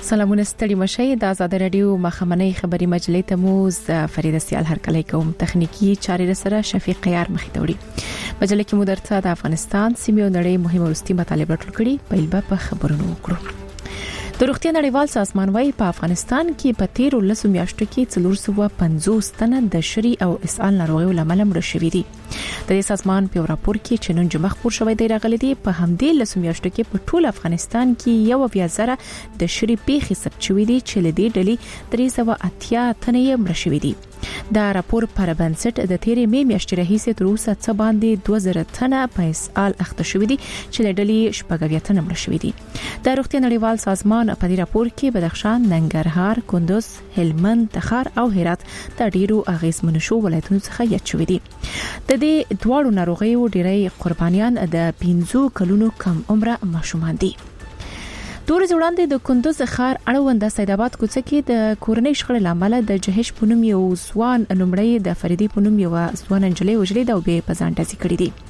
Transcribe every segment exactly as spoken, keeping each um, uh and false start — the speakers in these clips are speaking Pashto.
سلامونه ستړي مشي د آزاد رادیو مخمنۍ خبري مجلې ته مو فرید سیال هرکلی کوم. تخنیکی چارې سره شفیق قیار مخې ته وړي. مجلې کې مو درته د افغانستان سیمې او نړۍ مهمه ورستي مطالب راټول کړي. پیل به خبرونه وکړو. د روغتیا نړیوال سازمان وايي په افغانستان کې په تیر ولسو میاشتو کې څلور سوه پنځوس تنه د شری او اسهال ناروغیو لامل مړ شوي دي. د دې سازمان په راپور کې چې نن جمعه خبر شوی دی راغلي دي په همدې لسو میاشتو کې په ټول افغانستان کې یو بیا زره د شری پیښې ثبت شوې دي چې لدې ډلې درې سوه اتیا تنه یې مړ شوي دي. دا راپور پر بنسټ د تیرې می میاشتې راهیسې تر اوسه څه باندې دوه زره تنه په اسهال اخته شوي دي چې لډلې شپږ تنه مړ شوي دي. د روغتیا نړیوال سازمان په دې راپور کې بدخشان، ننګرهار، کندوز، هلمند، تخار او هرات د ډیرو اغیزمنو شو ولایتونو څخه یاد شوي دي. د دې دواړو ناروغیو ډیری قربانیان د پنځو کلونو کم عمره ماشومان دي. دور وړاندې د کندوز ښار اړوند سید آباد کوڅه کې د کورنۍ شخړې لامل د جهش پونم یو ځوان نومړی د فریدي پونم یو ځوان انجلۍ وجلې د به پزانټازي کړې دي.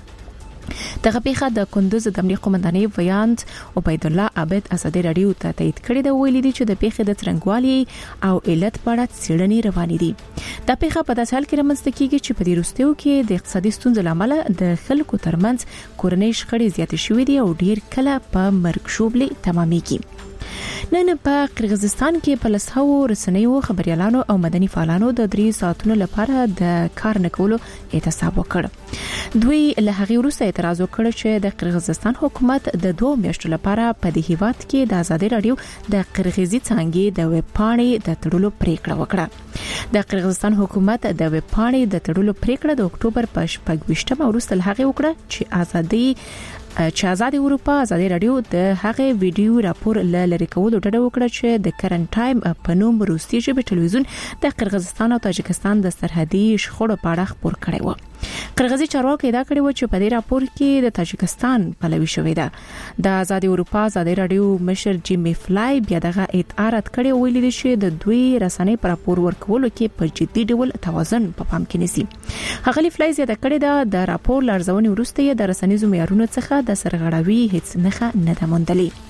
دغه پیښه د کندوز د امنیت قومندانۍ ویاند عبید الله عابد ازادي رادیو ته تایید کړی دی. ویلي دي چې د پیښې د څرنګوالي او علت په اړه څېړنې روانې دي. دا پیښه په داسې حال کې رامنځته کیږي چې په دې وروستیو کې د اقتصادي ستونزو لامل د خلکو ترمنځ کورنۍ شخړې زیاتې شوې دي او ډیر کله په مرګ شوبلې تمامېږي. نن په قرغیزستان کې په لسهو رسنیو خبريالانو او مدني فعالانو د درې ساعتونو لپاره د کار نه کولو اعتصاب وکړ. دوی له هغې وروسته اعتراض وکړ چې د قرغیزستان حکومت د دوه میاشتو لپاره په دې هیواد کې د آزادي رادیو د قرغیزي څانګې د ویب پاڼې د تړلو پریکړه وکړه. د قرغیزستان حکومت د ویب پاڼې د تړلو پریکړه د اکتوبر په شپږ ویشتمه وروسته له هغې وکړه چې آزادي چې آزاد اروپا آزادي رادیو د هغه ویډیو راپور لری کولو ډډه وکړه چې د کرنټ ټایم په نوم روسي ژبه ټلویزیون د قرغیزستان او تاجکستان د سرحدي شخړو په اړه خبر کړی و. قرغیزي چارواکي دا کړی و چې په دې راپور کې د تاجکستان پلوي شوې ده. د آزاد اروپا آزادي رادیو مشر جیمی فلای بیا دغه اعتراض کړی ویل دي چې د دوی رسنۍ پر راپور ورکولو کې په جدي ډول توازن په پام کې نیسي. هغه فلای زیاته کړی ده د راپور لارځونې وروسته د رسنیزو معیارونو څخه د سرغړاوي هیڅ نه نه موندلې.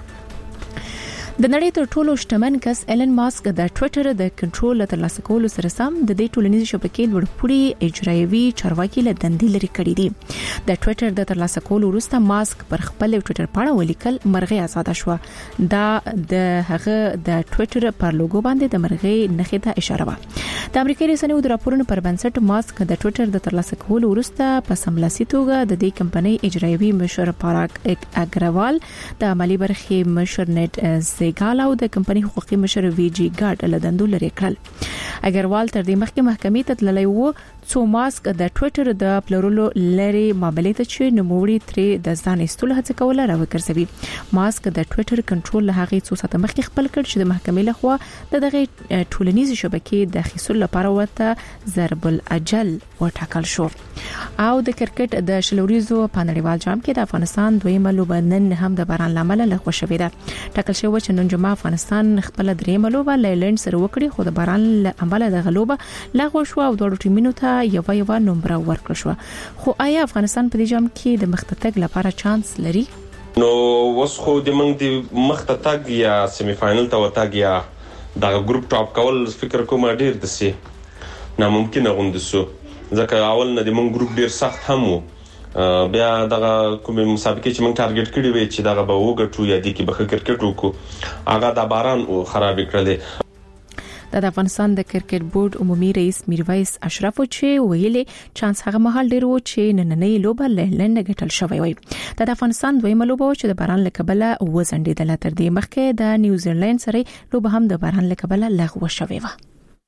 د نړۍ تر ټولو شتمن کس ایلن ماسک د ټوئیټر د کنټرول ترلاسه کولو سره سم د دې ټولنیزې شبکې لوړپوړي اجرایوي چارواکي له دندې لري کړې دي. د ټوئیټر د ترلاسه کولو وروسته ماسک پر خپل ټوئیټر پاڼه ولیکل مرغۍ آزاد شوه. دا د هغه د ټوئیټر پر لوګو باندې د مرغۍ نښې ته اشاره وه. د امریکایي رسنیو د راپورونو پر بنسټ ماسک د ټوئیټر د ترلاسه کولو وروسته په سملاسي توګه د دې کمپنۍ اجرایوي مشر پاراک اګروال، د عملی برخې مشر نت زیګال او د کمپنۍ حقوقي مشر وی جی ګارد له دندو لري کړل. اګروال تر دې مخکې محکمې ته تللی و څو ماسک د ټوئیټر د پلورلو لري معاملې ته چې نوموړي ترې د ځان ایستلو هڅه کوله راوګرځوي. ماسک د ټوئیټر کنټرول له هغې څو ساعته مخکې خپل کړ چې د محکمې لخوا د دغه ټولنیزې شبکې د اخیستلو لپاره ورته ضرب الاجل وټاکل شو. او د کرکټ د شلوریزو په نړیوال جام کې د افغانستان دویمه لوبه نن هم د باران لامل لغوه شوې ده. ټاکل شوی چې نن جمعه افغانستان خپل دریمه لوبه لایلند سره وکړي، خو د باران له د غلوبه لغوه شو او دوه ټیمونو ته یو یو نمبر ورکړل شو. خو آیا افغانستان په دې جام کې د مختتګ لپاره چانس لري؟ نو وس خو د موږ د مختتګ یا سیمی فائنل ته وتاګ یا د ګروپ ټاپ کول فکر کوم ډیر د سي ناممکن غوند سو ځکه اول نه د موږ ګروپ ډیر سخت هم وو. بیا دغه کوم مسابقه چې موږ ټارګټ کړی وي چې دغه به وګټو یا د کې به کرکټ وکړو هغه د باران خراب کړل. د افغانستان د کرکټ بورډ عمومي رئیس میرویس اشرف چې ویلي چانس هغه مهال ډیر و چې نننۍ لوبه لهلند ګټل شوی وي. د افغانستان دویمه لوبه چې د باران له کبله وزندیدل، تر دې مخکې د نیوزیلند سره لوبه هم د باران له کبله لغوه شوی و.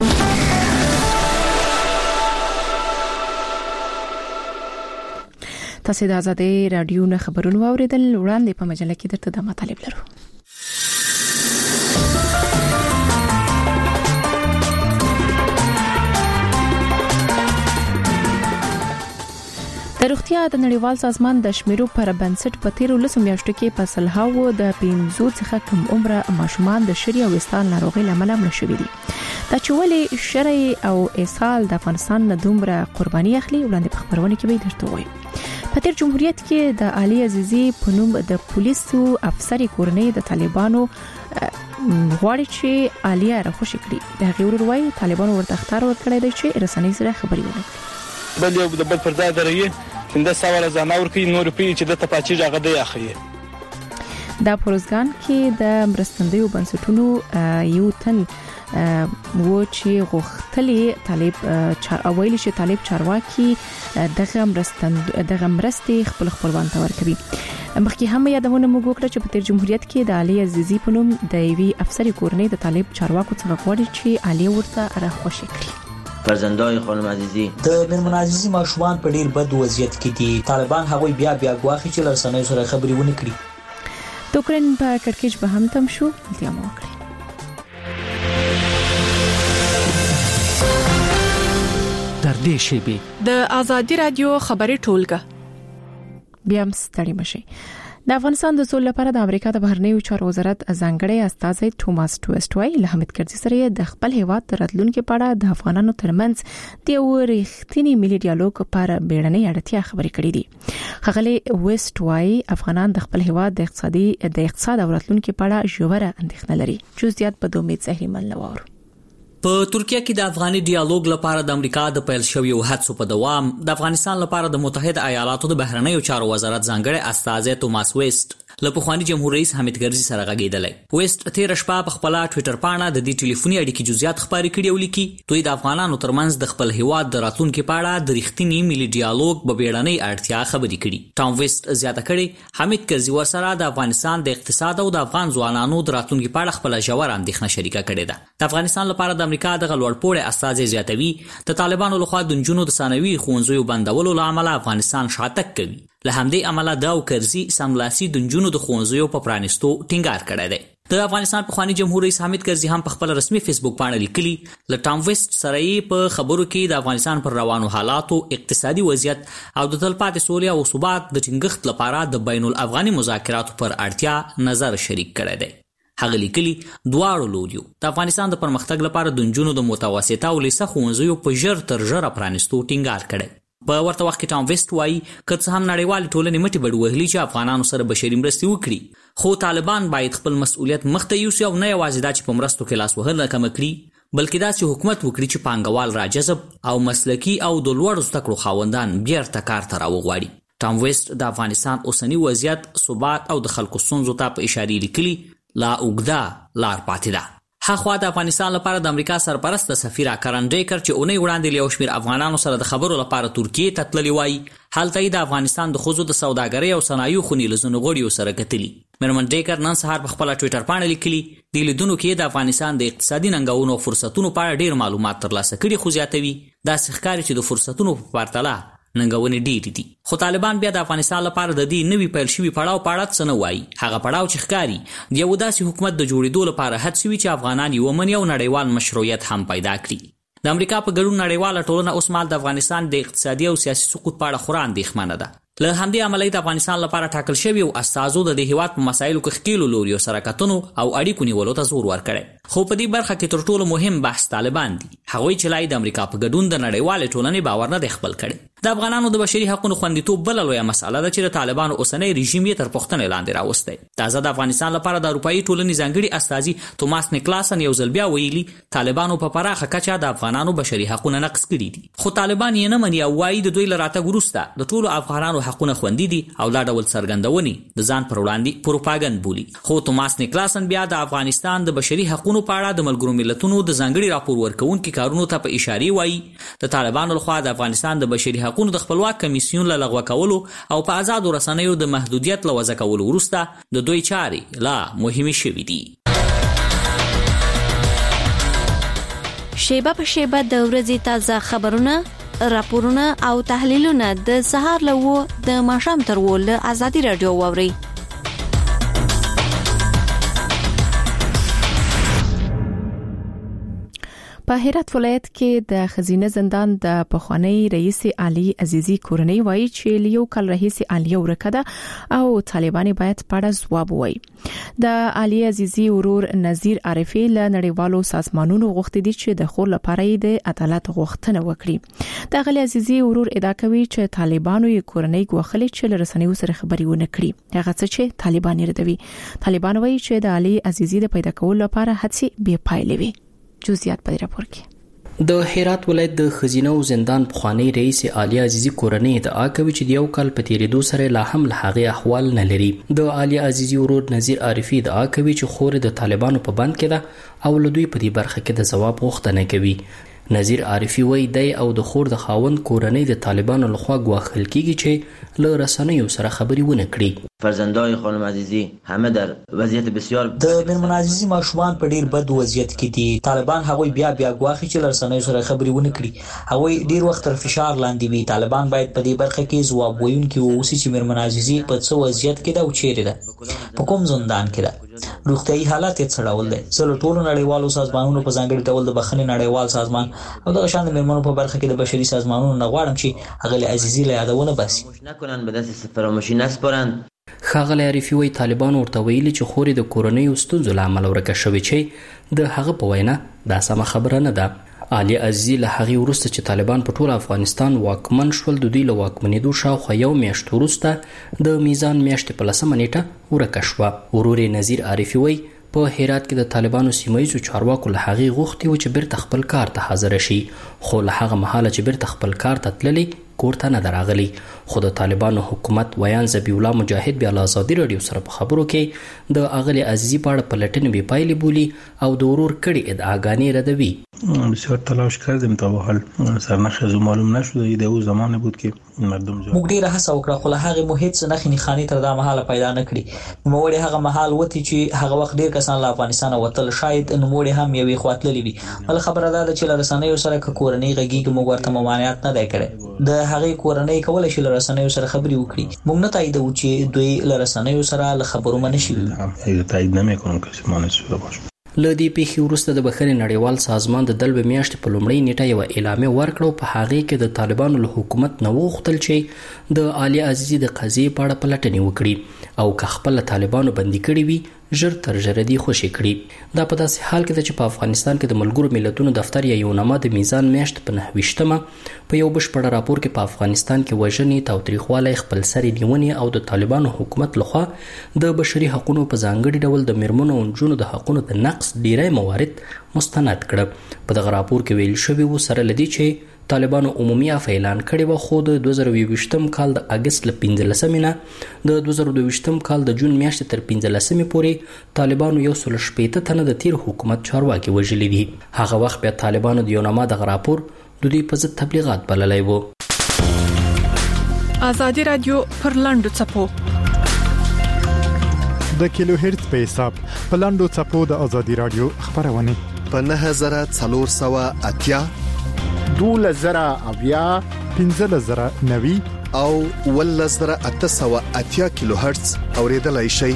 تاسو د آزادي رادیو نه خبرونه واوریدل. وړاندې په مجله کې درته د مطالب لرو. د روغتیا د نړیوال سازمان د شمیرو پر بنسټ په تیر ولسو میاشتو کې په سلهاو د پنځو څخه کم عمره ماشومان د شری او اسهال ناروغي لامل مړ شوي دي. دا چې ولې شری او اسهال د افغانستان نه دومره قرباني اخلي وړاندې په خبرونه کې به درته وایم. په تیر جمهوریت کې د علي عزیزي په نوم د پولیسو افسر کورنۍ د طالبانو غواړي چې علي راخوشي کړي. د غیر وروي طالبانو ورته اختار ورکړی دی چې رسنۍ سره خبري وکړي. بل یو د بل پر ځای درې څنګه سوال ځانور کوي نور پی چې د تپاچی جګه دی اخلي. دا پروزګان کې د مرستندویو بنسټونو یو تن و چې غوښتلې طالب چار اویل چې طالب چارواکي دغه مرستند دغه مرستې خپل خپلوان ته ورکوي. مخکې هم یادونه موږ وکړه چې په تیر جمهوریت کې د علي عزیزي په نوم د یوې افسر کورنۍ د طالب چارواکو څخه غواړي چې علي ورته راخوشي کړي. فرزندای خانم عزیزی د میرمن عزیزی ماشومان په ډیر بد وضعیت کې دي. طالبان هغوی بیا بیا غواخي چې لرسنۍ سره خبري ونه کړي. د اوکرين په کړکېچ به هم تم شو التیام وکړي. در دې شیبه د ازادي رادیو خبري ټولګه بیا هم ستړي مشي. د افغانستان د سولې لپاره د امریکا د بهرنیو چارو وزارت ځانګړی استازی توماس ټویسټ وايي له حمید کرزي سره د خپل هیواد د راتلونکو په اړه د افغانانو ترمنځ د یو ریښتینی ملي ډیالوګ لپاره بیړنۍ اړتیا خبرې کړې دي. خغلی ویسټ وايي افغانان د خپل هیواد د اقتصادي د اقتصاد او راتلونکو په اړه ژوره اندېښنه لري. جزئیات په دومید زهرمن لوار. په ترکیه کې د افغاني ډیالوګ لپاره د امریکا د پیل شویو هڅو په دوام د افغانستان لپاره د متحده ایالاتو د بهرنیو چارو وزارت ځانګړی استازی توماس ویسټ له پخوانی جمهور رئیس حمید کرزي سره غږیدلی. ویسټ تیر شپه په خپل ټوئیټر باندې د دې ټلیفوني اړیکې جزئیات خبرې کړي او لیکي دوی د افغانانو ترمنځ د خپل هیواد د راتلونکو په اړه د رښتینی ملي ډیالوګ په بیړنۍ اړتیا خبرې کړي. ټام ویسټ زیاته کړي حمید کرزي ورسره د افغانستان د اقتصاد او د افغان ځوانانو د راتلونکو په اړه خپل ژور اندېښنه شریکه کړې ده. د افغانستان لپاره د امریکا د لوړپوړي استازي زیاتوي د طالبانو لخوا د جنونو د ثانوي ښوونځیو بندولو لامل افغانستان شاتګ کوي. له همدې امله دا او کرزي سملاسي د جنونو د ښوونځیو په پرانستو ټینګار کړی دی. د افغانستان پخوانی جمهور رئیس حمید کرزي هم په خپل رسمي فیسبوک باندې لیکلي له ټام ویسټ سره په خبرو کې د افغانستان پر روانو حالاتو اقتصادي وضعیت او د تلپاتې سولې او ثبات د ټینګښت لپاره د بین الافغاني مذاکراتو پر اړتیا نظر شریک کړی دی. هغه لیکلي دواړو لوریو د افغانستان د پرمختګ لپاره د جنونو د متوسطه او لیسه ښوونځیو په ژر تر ژره پرانستو ټینګار کړی. په ورته وخت کې ټام ویسټ وايي که څه هم نړیوال ټولنې مټې بډ وهلي چې افغانانو سره بشري مرستې وکړي خو طالبان باید خپل مسؤلیت مخته یوسي او نه یوازې دا چې په مرستو کې لاس وهل کم کړي بلکې دا چې حکومت وکړي چې پانګوال راجذب او مسلکي او د لوړو زده کړو خاوندان بیرته کار ته راوغواړي. ټام ویسټ د افغانستان اوسنی وضعیت ثبات او د خلکو ستونزو ته په اشاره لیکلي لا اوږده لار پاتې ده. هغه د افغانستان لپاره د امریکا سرپرست سفیر کرن ډیکر چې اونۍ وړاندې له یو شمېر افغانانو سره د خبرو لپاره ترکیه ته تللی وای هلته د افغانستان د ښځو د سوداګرۍ او صنایعو خونې له ځینو غړیو سره کتلي. میرمن ډیکر نن سهار په خپل ټوئیټر باندې لیکلي د لیدونکو کې د افغانستان د اقتصادي ننګونو او فرصتونو په اړه ډیر معلومات ترلاسه کړي خو زیاتوي دا ښکاري چې د فرصتونو په پرتله ننګونې ډېرې دي. خو طالبان بیا د افغانستان لپاره د دې نوي پیل شوي پړاو په اړه څه نه وایي. هغه پړاو چې ښکاري د یو داسې حکومت د جوړېدو لپاره هڅې وي چې افغانان یې ومني او نړیوال مشروعیت هم پیدا کړي. د امریکا په ګډون نړیواله ټولنه اوس مهال د افغانستان د اقتصادي او سیاسي سقوط په اړه خورا اندېښمنه ده. له همدې امله د افغانستان لپاره ټاکل شوي او استازو د دې هیواد په مسایلو کې ښکیلو لوریو سره کتنو او اړیکو نیولو ته زور ورکړی. خو په دې برخه کې تر ټولو مهم بحث طالبان دي. هغوی چې لای د امریکا په ګډون د نړیوالې ټولنې باور نه دی خپل کړی. د افغانانو د بشري حقوقو خوندیتوب بل لویه مسله ده چې د طالبانو اوسنی رژیم یې تر پوښتنې لاندې راوستی. تازه د افغانستان لپاره د اروپایي ټولنې ځانګړي استازي توماس نیکلاسن یو ځل بیا ویلي طالبانو په پراخه کچه د افغانانو بشري حقوقونه نقض کړي دي. خو طالبان یې نه مني او وایي د دوی له راتګ وروسته د ټولو افغانانو حقونه خوندي دي او دا ډول څرګندونې د ځان پر وړاندې پروپاګند بولي. خو توماس نیکلاسن بیا د افغانستان د بشري حقوقو په اړه د ملګرو ملتونو د ځانګړي راپور ورکوونکو کارونو ته په اشاره وایي د طالبانو لخوا د افغانستان د بشري حقوقو د خپلواک کمیسیون له لغوه کولو او په آزادو رسنیو د محدودیت له وضع کولو وروسته د دوی چارې لا مهمې شوې دي. شیبه په شیبه د ورځې تازه خبرونه، راپورونه او تحلیلونه د سهار له و د ماښام تر و له ازادي رادیو واورئ. په هرات ولایت کې د خزینه زندان د پخوانی رئیس علي عزیزي کورنۍ وایي چې لیو کال رئیس علي ورکده او طالبان باید پړه ځواب وایي د علي عزیزي ورور نذیر عارفي له نړیوالو سازمانونو غوښتي دي چې د خور لپاره د عدالت غوښتنه وکړي د علي عزیزي ورور ادعا کوي چې طالبانو یې کورنۍ غوښلي چې له رسنیو سره خبري ونه کړي هغه څه چې طالبان یې ردوي طالبان وایي چې د علي عزیزي د پیدا کولو لپاره هڅې بې پایلې وي جزئیات په راپور کې د هرات ولایت د خزینه او زندان پخوانی رئیس علي عزیزي کورنۍ ادعا کوي چې د یو کال په تیریدو سره لا هم له هغه احوال نه لري د علي عزیزي ورور نذیر عارفي ادعا کوي چې خور د طالبانو په بند کې ده او له دوی په دې برخه کې د ځواب غوښتنه کوي نذیر عارفي وایي دی او د خور د خاوند کورنۍ د طالبانو لخوا ګواښل کیږي چې له رسنیو سره خبري ونه کړي فرزندای خانم عزیزی همه در وضعیت بسیار د میرمن عزیزی ماشومان په ډیر بد وضعیت کې دي طالبان هغوی بیا بیا ګواښي چې له رسنیو سره خبري ونه کړي هغوی ډیر وخت تر فشار لاندې وي طالبان باید په دې برخه کې ځواب ویونکي واوسي چې میرمن عزیزی په څه وضعیت کې ده او چیرې ده په کوم زندان کې ده روغتیايي حالات یې څه ډول دي سره ټولو نړیوالو سازمانونو په ځانګړي ډول د بخښنې نړیوال سازمان او د شان د میرمنو په برخه کې د بشري سازمانونو نه غواړم چې هغه عزیزي له یادونه باسي نکنن به دست فراموشي نسپارند ښاغلی عارفي وایي طالبان ورته ویلي چې خورې د کورنیو ستونزو له امله ورکه شوې چې د هغه په وینا دا سمه خبره نه ده علي عزیزي له هغې وروسته چې طالبان په ټول افغانستان واکمن شول د دوی له واکمنېدو شاوخوا یو میاشت وروسته د میزان میاشتې په لسمه نیټه ورکه شوه ورور یې نذیر عارفي وایي په هرات کې د طالبانو سیمایي چارواکو له هغې غوښتي و چې بیرته خپل کار ته حاضر شي خو له هغه مهاله چې بیرته خپل کار ته تللی کور ته نه دراغلی خو د طالبانو حکومت ویان ذبیح الله مجاهد بیا له ازادي راډیو سره په خبرو کې د اغلی عزیزي په اړه پلټنې بې پایلې بولي او د ورور کړي ادعاګانې ردوي بسیار تلاش کردیم تا به حال سرنخ از معلوم نشده ایده او زمانی بود که مردم جا موږ ډیره هڅه وکړه خو له هغه مو هیڅ نښې نښانې تر دا مهاله پیدا نه کړي نوموړي هغه مهال وتی چې هغه وخت ډیر کسان له افغانستان وتل شاید نوموړي هم یوې خواتللی وي بل خبره ده چې له رسنیو سره ک کورنۍ غږیږي موږ ورته ممانعت نه دی کړی د هغې کورنۍ کولای شي له رسنیو سره خبري وکړي موږ نه تاییدو چې دوی له رسنیو سره له خبرو منشي تایید نمیکنم کسی مانع شده باشه له دې پیښې وروسته د بخښنې نړیوال سازمان د دلبه میاشتې په لومړۍ نیټه یوه اعلامیه ورکړه په هغې کې د طالبانو له حکومت نه وغوښتل چې د علي عزیزي د قضیې په اړه پلټنې وکړي او که خپله طالبانو بندي کړي وي ژر تر ژره دې خوشي کړي دا په داسې حال کې ده چې په افغانستان کې د ملګرو ملتونو دفتر یا یوناما د میزان میاشت په نهه ویشتمه په یو بشپړ راپور کې په افغانستان کې وژنې تاوتریخوالی خپلسرې نیونې او د طالبانو حکومت لخوا د بشري حقونو په ځانګړي ډول د میرمنو او نجونو د حقونو د نقص ډیری موارد مستند کړه په دغه راپور کې ویل شوي وو سره له دې چې طالبانو عمومي عفو اعلان کړی و خو د دوه زره یوویشتم کال د اګست له پنځلسمې نه د دوه زره دوهویشتم کال د جون میاشتې تر پنځلسمې پورې طالبانو یو سل شپېته تنه د تیر حکومت چارواکي وژلي دي هغه وخت بیا طالبانو د یوناما دغه راپور د دوی په ضد تبلیغات بللی و ازادي رادیو پر لاندو چپو د کیلو هرتز په حساب په لاندو چپو د ازادي رادیو خبرونه په نه هزار څلور سوه اتیا دوله زره اویا پنځله زره نوي او ول زره اته سوه اتیا کیلو هرتز اوریدلای شي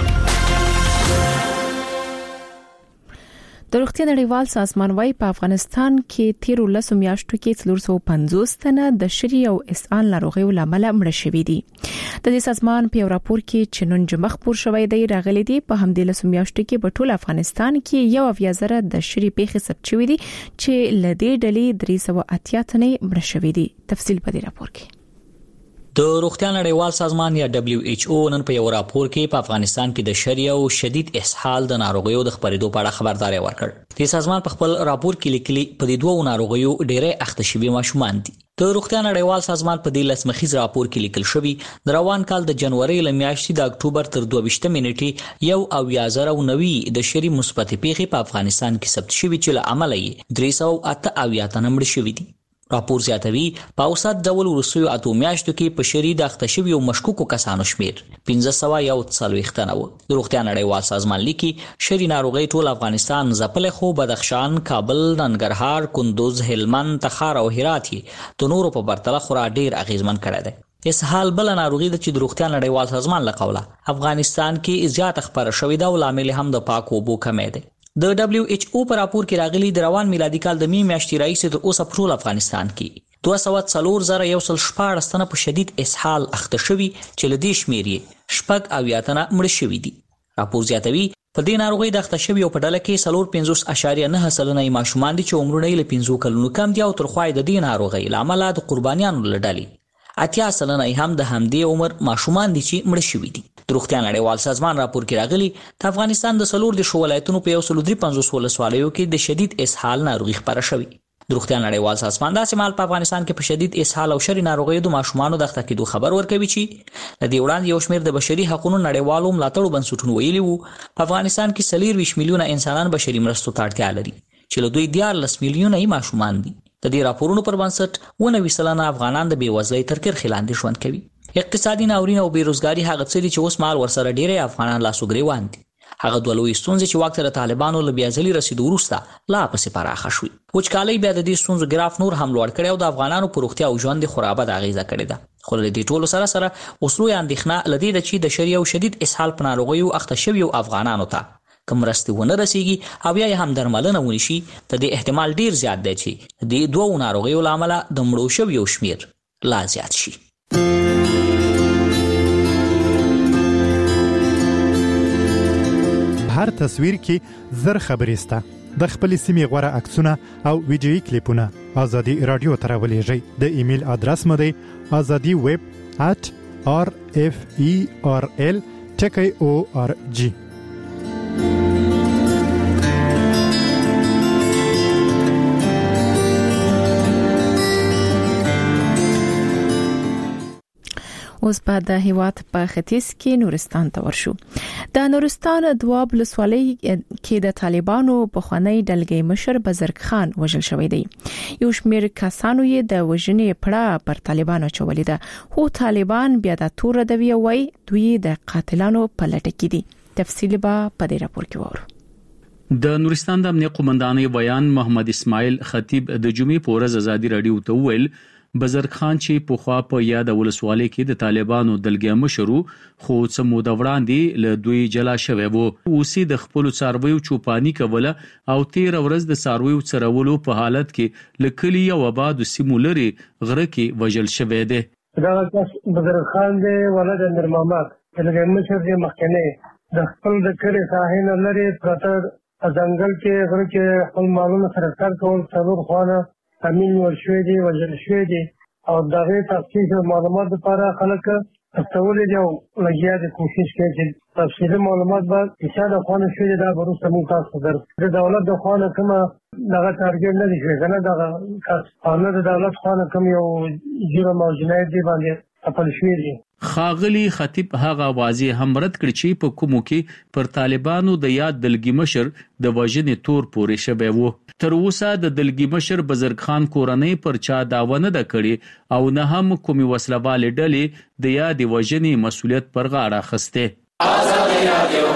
د روغتیا نړیوال سازمان وايي په افغانستان کې تیر ولسم میاشتو کې څلور سوه پنځوس تنه د شری او اسان ناروغیو لامل مړه شوي دي د دې سازمان په راپور کې چې نن جمعه خبر شوی دی راغلي دي په همدې لسم میاشتو کې په ټول افغانستان کې یو اویا زره د شری پیښې ثبت شوې دي چې لدې ډلې درې سوه اتیا تنه مړه شوي دي تفصیل په دې راپور کې د روغتیا نړیوال سازمان یا دبليو ایچ او نن په یو راپور کې په افغانستان کې د شری او شدید اسهال د ناروغیو د خبرېدو په اړه خبرداري ورکړ د سازمان په خپل راپور کې لیکلي په دې دوه ناروغیو ډېرې اخته شوي ماشومان دي د روغتیا نړیوال سازمان په دې لسمخیز راپور کې لیکل شوی د روان کال د جنوري ل میاشتې د اکتوبر تر دوه ویشتمې نیټې یو اویا زره نوي د شری مثبت پیښې په افغانستان کې ثبت شوي چې له امله یې درې سوه اته اویا تنه مړه شوي دي راپور زیاتوي په اوسط ډول وروستیو اته میاشتو کې په شری د اخته شویو مشکوکو کسانو شمیر پنځه سوه یو څلوېښت تنه و د روغتیا نړیوال سازمان لیکي شری ناروغي ټول افغانستان ځپلی خو بدخشان کابل ننګرهار کندوز هلمند تخار او هرات یې د نورو په پرتله خورا ډیر اغیزمن کړی دی اسهال بل ناروغي د چې د روغتیا نړیوال سازمان له قوله افغانستان کې زیات خبره شوې ده او لامل هم د پاکو اوبو کمی دی د دبليو ایچ او پر راپور کې راغلي د روان میلادي کال د می میاشتې راهیسې تر اوسه په ټول افغانستان کې دوه سوه څلور زره یو سل شپاړس تنه په شدید اسهال اخته شوي چې له دې شمېر یې شپږ اویا تنه مړه شوي دي. راپور زیاتوي په دې ناروغۍ د اخته شویو په ډله کې څلور پنځوس اعشاریه نه سلنه یې ماشومان دي چې عمرونه یې له پنځو کلونو کم دي او تر خوا د دې ناروغۍ له امله د قربانیانو له ډلې اتیا سلنه یې هم د همدې عمر ماشومان دي چې مړه شوي دي. د روغتیا نړیوال سازمان راپور کې راغلي د افغانستان د څلور دېرشو ولایتونو په یو سل درې پنځوس ولسوالیو کې د شدید اسهال ناروغي خپره شوې. د روغتیا نړیوال سازمان داسې مهال په افغانستان کې په شدید اسهال او شري ناروغیو د ماشومانو د اخته کېدو خبر ورکوي چې د دې وړاندې یو شمېر د بشري حقوقو نړیوالو ملاتړو بنسټونو ویلي وو په افغانستان کې څلورویشت میلیونه انسانان بشري مرستو ته اړتیا لري چې له دوی دیارلس میلیونه یې ماشومان دي. د دې راپورونو پر بنسټ اووه نوي سلنه افغانان د بېوزلۍ تر کرښې لاندې ژوند کوي. اقتصادي ناورین او بیروزګاري هغه څه دي چې اوس مهال ورسره ډېری افغانان لاسو ګریوان دي. هغه دوه لویې ستونزې چې واک ته د طالبانو له بیا ځلې رسېدو وروسته لا پسې پراخه شوې. وچکالۍ بیا د دې ستونزو ګراف نور هم لوړ کړی او د افغانانو په روغتیا او ژوند خورا بده اغېزه کړې ده. خو له دې ټولو سره سره اوس لویه اندېښنه له دې ده چې د شري او شدید اسهال په ناروغیو اخته شویو افغانانو ته که مرستې ونه رسېږي او یا یې هم درملنه ونی شي د دې احتمال ډېر زیات دی چې د دې دوو ناروغیو له امله د مړو شویو شمېر لا زیات شي. هر تصویر کې زر خبرې سته. د خپلې سیمې غوره عکسونه او ویډیویي کلیپونه ازادي رادیو ته راولېږئ. د ایمیل ادرس مو دی ازادي ویب ات آر اف ای آر ال ټکی او آر جی. اوس په د هیواد په ختیځ کې نورستان ته ورشو. د نورستان دواب ولسوالۍ کې د طالبانو پخوانی ډلګۍ مشر بزرګ خان وژل شوی دی. یو شمېر کسانو یې د وژنې پړه پر طالبانو چولې ده، خو طالبان بیا د تور ردوي وای دوی د قاتلانو په لټه کې دي. تفصیل به په دې راپور کې وورو. د نورستان د امنیت قومندانۍ بیان محمد اسماعیل خطیب د جمعې په ورځ ازادي رادیو ته وویل بزرګ خان چې په خوا په یاد ولسوالۍ کې د طالبانو دلګۍ مشرو خو څه موده وړاندې له دوی جلا شوی وو. اوسې د خپل څارویو چوپانی کوله او تیر ورځ د څارویو څرولو په حالت کې لکلی او آباد سیمو لري غره کې وژل شوی دی. دا بزرګ خان دی ولادت میر محمد دلګۍ مشر دی مخکنی د خپل د کړي ساحل لري پرته ځنګل کې غره کې خپل مالونه سره کار کول څلور خوانه امین ورشوي دي وژل شوي دي او دغه تفصیل معلومات لپاره خلک استولې دي او لګیا دي کوشش کوي چې تفصیلي معلومات به چې دا خوانه شوي دي دا وروسته موږ تاسو در د دولت د خوانه کومه دغه ټارګټ نه دي شوی کنه دغه قانون د دولت خوانه کوم یو جرم او جنایت دی باندې خپل شوي دي. خاغلی خطیب هغه واضح هم رد کړ چې په کومو کې پر طالبانو د یاد دلګي مشر د وژنې تور پورې شوی وو. تر اوسه د دلګي مشر بزرګ خان کورنۍ پر چا داوا نه ده کړې او نه هم کومې وسلوالې ډلې د یاد وژنې مسولیت پر غاړه اخیسته. ازادي رادیو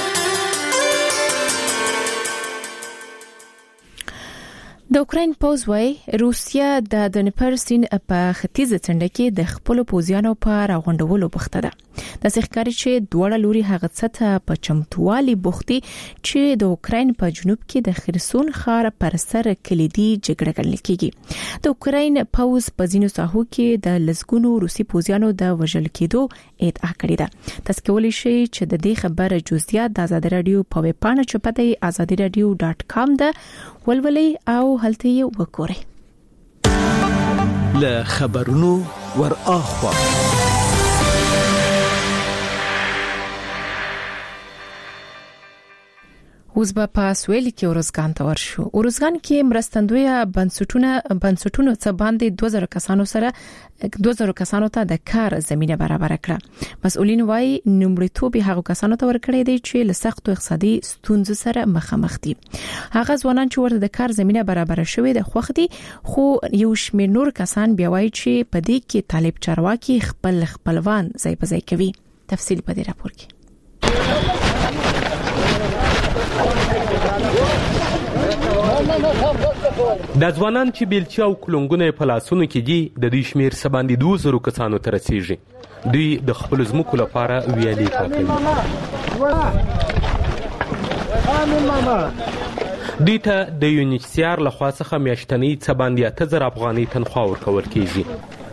د اوکراین پوز وای روسیا د دنپر سین په ختیځ څنډه کې د خپل پوزیانو په راغونډولو بوخته ده. د ښکاري چې دوړه لوري هغه څه په چمتوالي بوختي چې د اوکراین په جنوب کې د خرسون ښار پر سر کلیدي جګړه ګڼل کیږي. د اوکراین پوز په ځینو ساحو کې د لسګونو روسي پوزیانو د وژل کېدو ادعا کړې ده. تاسو کولی شئ چې د دې خبره جزئیات د آزادي رادیو په ویب پاڼه چوپته ازادي رادیو ډاټ کام ده ولولئ او هلته یې وګورئ. له خبرونو ور اخوا اوس به په سویل کې اورزګان ته ورشو. اورزګان کې مرستندوی بنسټونه بنسټونو څخه باندې دوه زره کسانو سره دوه زره کسانو ته د کار زمينه برابر کړه. مسؤلین وايي نومړیتوب هغه کسانو ته ورکړی دی چې له سختو اقتصادي ستونزو سره مخامخ دي. هغه ځوانان چې ورته د کار زمينه برابر شوې د خوښ دي، خو یو شمېر نور کسان بیا وايي چې په دې کې طالب چارواکي خپل خپلوان ځای په ځای کوي. تفصیل په دې راپور کې. د ځوانان چې بیلچې او کلونګونه په لاسونو کې دي د دوی شمیر څه باندې دوه زره کسانو ته رسیږي. دوی د خپل ځمکو لپاره ویالې پاکوي. دوی ته د یونیسیار لخوا څخه میاشتنی څه باندې اته زره افغانۍ تنخوا ورکول کیږي.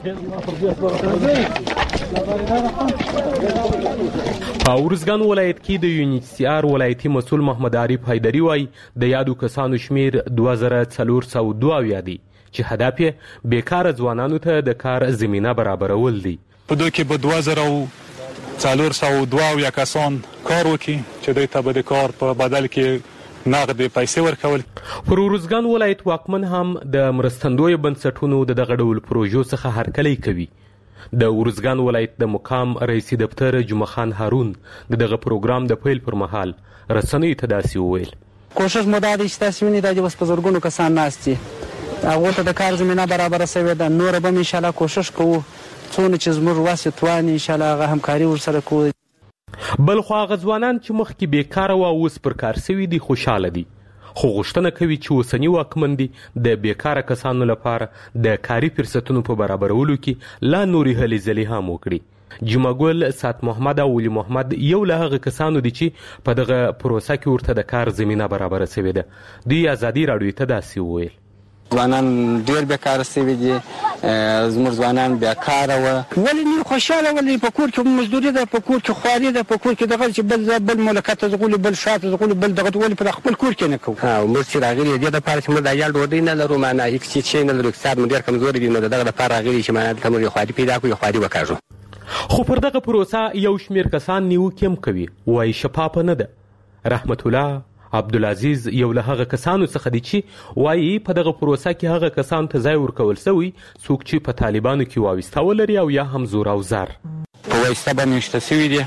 په ارزګان ولایت کې د یونیسیار ولایتي مسؤل محمد عارف حیدري وایي د یادو کسانو شمیر دوه زره څلور سوه دوه اویا دی چې هدف یې بیکاره ځوانانو ته د کار زمینه برابرول دی. په دوی کې به دوه زره څلور سوه دوه اویا کسان کار وکړي چې دوی ته به د کار په بدل کې نغدې پیسې ورکول. پر ارزګان ولایت واکمن هم د مرستندوی بنسټونو د دغه ډول پروژو څخه هرکلی کوي. د ارزګان ولایت د مقام رئیس دفتر جمعه خان هارون د دغه پروګرام د پیل پر مهال رسنیو ته داسې وویل: کوشش مو دا دی چې تاسو وینئ دا چې اوس په زرګونو کسان ناست دي، هغو ته د کار زمینه برابره شوې ده. نوره به هم انشاءالله کوشش کوو څونه چې زموږ وس توان انشاءالله هغه همکاري ورسره کوو. بلخو هغه ځوانان چې مخکې بیکاره و اوس پر کار سوي دي خوشحاله دي، خو غوښتنه کوي چې اوسني واکمن دي د بیکاره کسانو لپاره د کاري فرصتونو په برابرولو کې لا نورې هلې ځلې هم وکړي. جمعه ګل، سات محمد او ولی محمد یو له هغه کسانو دي چې په دغه پروسه کې ورته د کار زمینه برابره سوې ده. دوی ازادي راډیو ته داسې وویل: ځوانان ډېر بیکاره سوي دي، زموږ ځوانان بیکاره وه. ولې نه خوشحاله؟ ولې په کور کې مزدوري ده، په کور کې خواري ده، په کور کې دغه چې بل بل مملکت ته ځغلو، بل شاته ځغلو، بل دغه ولې په خپل کور کې نه کوو؟ موږ چې راغلي دې دپاره چې موږ د عیال ډوډۍ نه لرو، معنا هېڅ شی نه لرو، اقتصاد مو ډېر کمزوری دی، نو د دغه دپاره راغلي چې معنا دلته موږ یو خواري پیدا کړو، یو خواري وکاږو. خو پر دغه پروسه یو شمېر کسان نیوکې هم کوي، وایي شفافه نه ده. رحمت الله عبدالعزیز یو له هغه کسانو څخه دی چې وایي په دغه پروسه کې هغه کسانو ته ځای ورکول سوی څوک چې په طالبانو کې وابسته ولري او یا هم زور او زر په واسطه باندې شته سوي دي.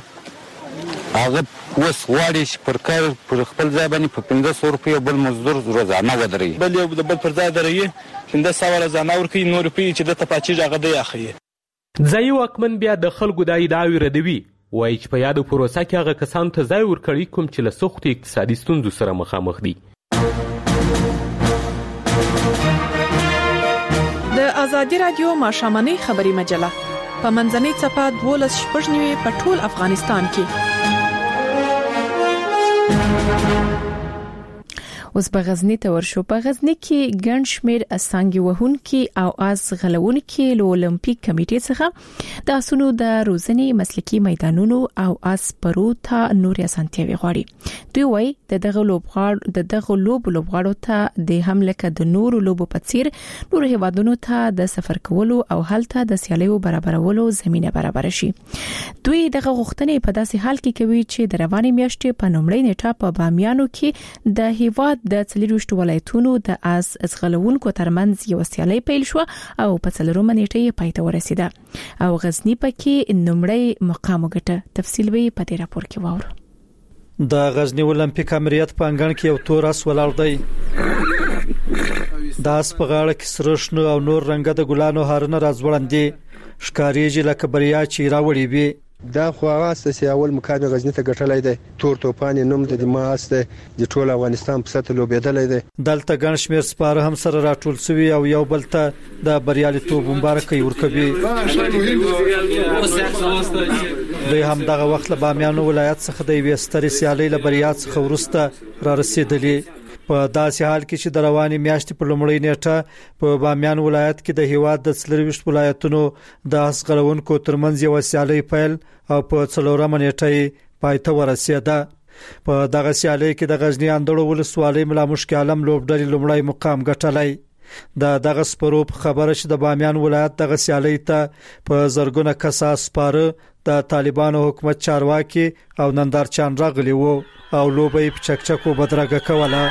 هغه اوس غواړي چې پر کار پر خپل ځای باندې په پنځه سوه روپۍ بل مزدور روزانه ودروي، بل یو د بل پر ځای دروي، پنځه سوه روزانه ورکوي، نور روپۍ چې دته پاچېږي هغه دی اخلي. ځایي واکمن بیا د خلکو دا ادعاوې ردوي، وایي چې په یادو پروسه کې هغه کسانو ته ځای ورکړي کوم چې له سختو اقتصادي ستونزو سره مخامخ دي. د ازادي راډیو ماښامنۍ خبري مجله په منځنۍ څپه دولس شپږ نوي په ټول افغانستان کې. اوس په غزنی ته ورشو. په غزنی کې ګڼ شمېر اسانګي وهونکي او آس غلونکي له اولمپیک کمیټې څخه د اسونو د روزنې مسلکي میدانونو او آس پرو ته نورې اسانتیاوې غواړي. دوی وایي د دغه لوبغاړو د دغه لوبو لوبغاړو ته د هم لکه د نورو لوبو په څیر نورو هیوادونو ته د سفر کولو او هلته د سیالیو برابرولو زمينه برابر شي. دوی دغه غوښتنې په داسې حال کې کوي چې د روانې میاشتې په لومړۍ نیټه په بامیانو کې د هیواد د څلوروشت ولایتونو د آس ازغلونکو ترمنځ یو سیالي پیل شو او په څلورمه نیټه یې پای ته ورسیده او غزنی پکې نومړی مقام وګټه. تفصیل به په دې راپور کې واورو. د غزنی اولمپیک امریت په انګړ کې یو تور اس ولاړ دی. د اس په غاړه کې سره شنو او نور رنګه د ګلانو هارونه راځوړندې ښکاریږي لکه بریا چې راوړي وي. دا خو هغه اساسي اول مقام غزنی ته ګټلای دی. تور توپان نوم د ماس د ټول افغانستان په سطح لوبېدلای دی. دلته ګڼ شمېر سپاره هم سره راټول شوي او یو بل ته د بریالیتوب مبارکي ورکوي. دوی هم دغه وخت له بامیانو ولایت څخه د یوې سترې سیالۍ له بریا څخه وروسته را رسیدلي. په داسې حال کې چې د روانې میاشتې په لومړۍ نیټه په بامیان ولایت کې د هیواد د څلوروشت ولایتونو د اسغلونکو ترمنځ یو سیالي پیل او په څلورمه نیټه یې پای ته ورسېده. په دغه سیالي کې د غزنی اندړو ولسوالۍ ملا مشک عالم لوبډلې لومړی مقام ګټلی. د دغه سپرو خبره چې د بامیان ولایت دغه سیالي ته په زرګونه کسه سپاره د طالبانو حکومت چارواکي او نندارچان راغلي وو او لوبې په چکچکو بدرګه کوله.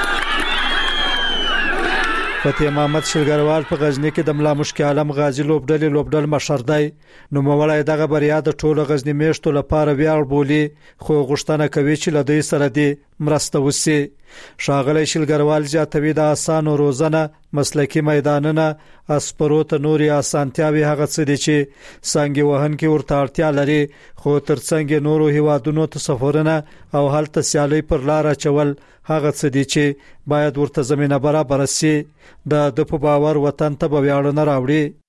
فتح محمد شلګروال په غزنی کې د ملا مشک عالم غازی لوبډلې لوبډل مشر دی. نو مولای دغه بریا د ټولو غزنی میشتو لپاره ویاړ بولی، خو غوښتنه کوي چې له دوی سره دی مرسته وسی. ښاغلی شلګروال زیاتوي د اسانو روزنه مسلکي میدانونه اسپرو ته نوري اسانتیاوي هغه څه دي چې څنګه وهن کې ورته اړتیا لري، خو ترڅنګ نورو هیوادونو ته سفرونه او هلته سیالي پر لار چول هغه څه دي چې باید ورته زمينه برابر شي. د د په باور وطن ته به ویاړ نه راوړي.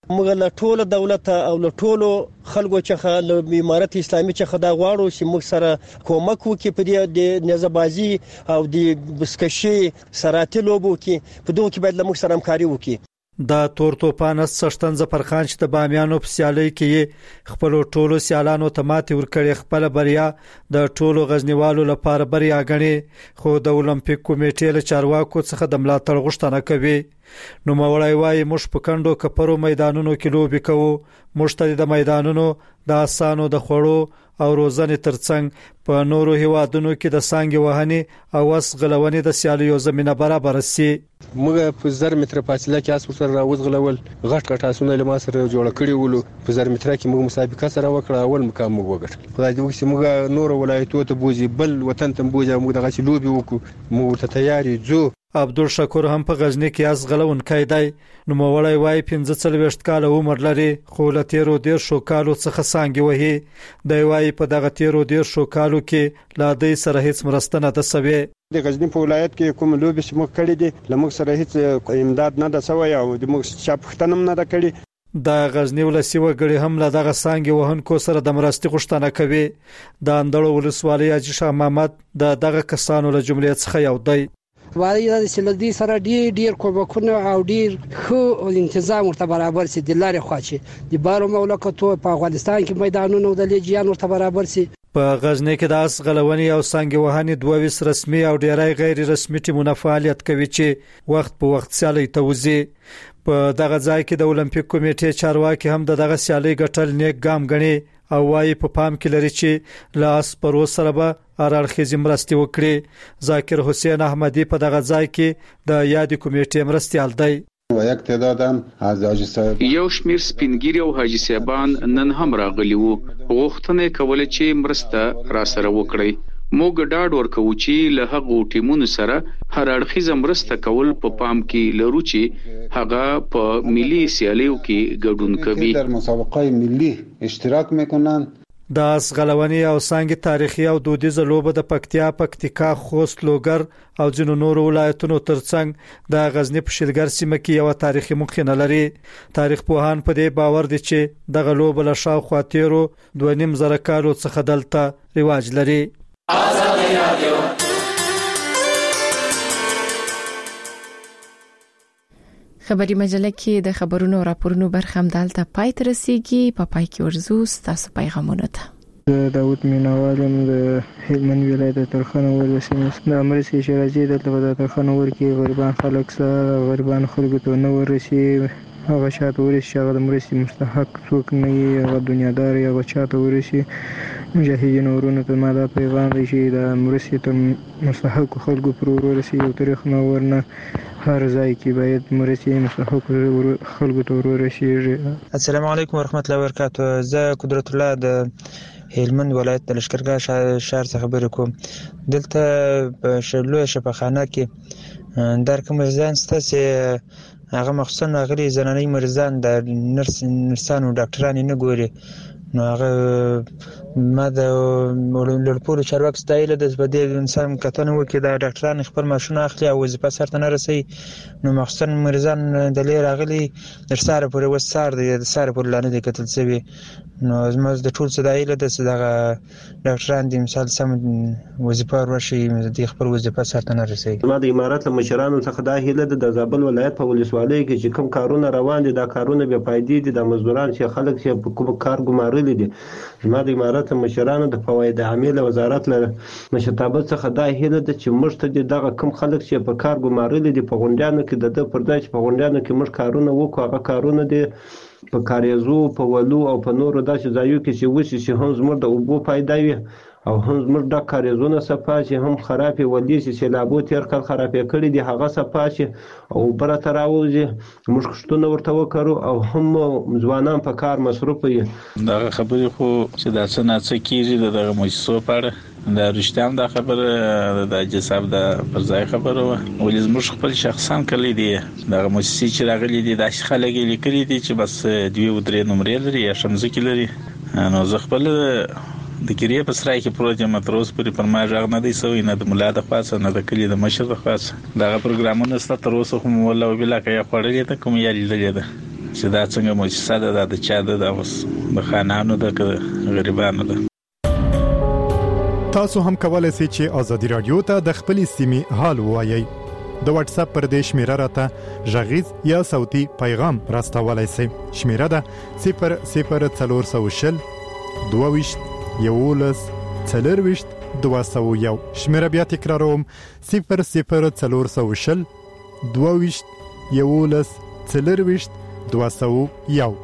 موږ له ټولو دولت او له ټولو خلکو څخه له امارت اسلامي څخه دا غواړو چې موږ سره کومک وکړي په دې د نزبازي او د بسکشي سراتي لوبو کې په دوه کې باید له موږ سره همکاري وکړي. دا تور توپان سشتن ظفرخان چې د بامیانو په سیالي کې خپل ټولو سیالانو ته ماتې ورکړي خپل بریا د ټولو غزنیوالو لپاره بریا غني خو د اولمپیک کمیټې له چارواکو څخه د ملاتړ غوښتنه کوي. نو مولای وای موږ په کندو کپرو میدانونو کې لوبي کوو موږ ته د میدانونو د اسانو د خړو او روزنې ترڅنګ په نورو هیوادونو کې د سانګي وهنې او وس غلونې د سیالیو زمينه برابر سي. موږ په زر متر فاصله کې اس سره راوځغلول غټ غټ اسونه له ما سره جوړ کړی ولو په زر متر کې موږ مسابقه سره وکړه اول مقام موږ وګټل. خدای دې وکړي موږ نور ولایتونو ته بوزي بل وطن ته بوزي موږ دغه لوبي وکړو موږ ته تیاری جو. عبدالشکور هم په غزنی کې از غلون کیدای نو مولای وای پنځه څلوېښت کال عمر لري خو له تیرو ډیر شو کالو څخه سانګي وهي دی وای په دغه تیرو ډیر شو کالو کې لا د سره هیڅ مرستنه د سوي د غزنی په ولایت کې کوم لوبي چې موږ کړی دي لمغ سره هیڅ امداد نه د سوي او د موږ شپختنم نه د کړی. د غزنی ولسی وګړي هم له دغه سانګي وهونکو سره د مرستي غوښتنه کوي. د اندړو ولسوالۍ اجي شاه محمد د دغه کسانو له جملې څخه یو دی. وایي د سلدي سره ډیر ډیر کومکونه او ډیر خو تنظیم ورته برابر سي د لارې خواچي د بارو مملکتو په افغانستان کې میدانونو د لیجیان ورته برابر سي. په غزنی کې د اس غلونی او سانګي وهنې دوه ویس رسمي او ډیرای غیر رسمي ټیمونه فعالیت کوي چې وخت په وخت سیالي توزي. په دغه ځای کې د اولمپیک کمیټې چارواکي هم دغه سیالي ګټل نیک ګام غني او وايي په پام کې لري چې لاس پرو سره به ارارخیزي مرستي وکړي. ذاکر حسین احمدی په دغه ځای کې د یاد کمیټې مرستيال دی. و یک تعدادم از حاجی صاحب یو شمیر سپینګری او حاجی صاحبان نن هم راغلي وو غوښتنه کوله چې مرسته را سره وکړي. موږ ډاډ ورکوو چې له هغو ټیمونو سره هر اړخیزه مرسته کول په پام کې لرو چې هغه په ملي سیالیو کې ګډون کوي در مسابقات ملي اشتراک میکنن. د اس غلونی او سانګي تاریخي او دودیزه لوبه د پکتیا پکتیکا خوست لوګر او ځینو نورو ولایتونو ترڅنګ د غزنی په شلګر سیمه کې یو تاریخي مخینه لري. تاریخ پوهان په دې باور دي چې دغه لوبه له شاوخوا تیرو دوه نیم زره کالو څخه دلته رواج لري. آزادی رادیو خبري مجله کې د خبرونو او راپورونو برخه هم دالته پای تر رسیدي په پای کې ورزو تاسو پیغامونه ته د داوود مینوالم د هلمند ولایت ترخانه ورسې د امریکا شرازي د ترخانه ور کې غریبان خلک سره غریبان خلکو ته نو ورسې هغه شاته ورسې هغه د مرستې مستحق څوک نه وي هغه دنیادار هغه چاته ورسې مجاهدین ورونو ته ماده پیغام دی چې د مرستې ته مستحق خلکو پر ورسې یو تاریخ نو ورنه هر ځای کې باید مرستې مستحق خلکو ته ورسې. السلام علیکم ورحمت الله وبرکاته. زه قدرت الله د هلمند ولایت د لشکرګاه شهر څخه خبرې کوم. دلته په شلو شفاخانه کې در کوم ځان ستاسو هغه مخصوصا غلي زنانه مریضان د نرس نرسانو ډاکټرانو نه ګوري نو هغه ما د لړپور چارواکي ستایل د زبدې انسان کتنه وکي د ډاکټرانو خپل ماشونه اخلي او وظیفه سره نه رسي نو مخصوصا مریضان د لیر غلي د ساره پر وسار د ساره پر لانه د کتل سوي نو زموږ د ټول ستایل د دغه ډاکټران د مثال سم وظیفه ورشي د خپل وظیفه سره نه رسي. ما د امارات له مشرانو څخه دا هیله د زابل ولایت په ولسوالۍ کې چې کوم کارونه روان دي دا کارونه به فائدې دي د مزدوران چې خلک چې په کوم کار ګمارل دي. ما د امارات مشرانو د فواید عامله وزارت له مشرتابه څخه دا هیله ده چې موږ ته دغه کوم خلک چې په کار ګمارل دي په غونډیانو کې د پر دای په غونډیانو کې موږ کارونه وکړو هغه کارونه دي په کاریزو په ولو او په نورو داسې ځایو کې چې وسی چې هم زموږ د اوبو پیدا وي او هم زموږ د کاریزونو صفا چې هم خرابې ولې چې سیلابو تیر کال خرابې کړي دي هغه صفا چې او بره تراوځي موږ کښتونه ورته وکړو او هم ځوانان په کار مصروف وي. دغه خبرې خو چې دا څه نه څه کیږي دغه مؤسسو په اړه دا رښتیا دا خبره د جساب د پر ځای خبره ولې زموږ خپل شخصان کلی دي دغه مؤسسې چې راغلي دي د خلک لیکلي دي چې بس دوی و درې نمرې لري یا شمزه لري نو زه خپل د کریه په سرای کې پروژه متروس پرې پر ما ژغ نه دی سوی نه د مولا د خاصه نه د کلی د مشر د خاصه دغه پروګرامونه ست تر اوسه هم ولا وبلا کې خړلې ته کوم یاري لري ده چې دا څنګه مؤسسه ده د چا ده د خانانو د غریبانو ده. تاسو هم کولای شئ چې ازادي رادیو ته د خپلې سیمې حال ووایي. د واتس اپ پر دې شمیره راته ژغیز یا صوتي پیغام راستولای شئ. شمیره ده صفر صفر څلور سوه شل دوه ویشت یولس څلور ویشت دوه سوه یو. شمیره بیا تکراروم صفر صفر څلور سوه شل دوه ویشت یولس څلور ویشت دوه سوه یو.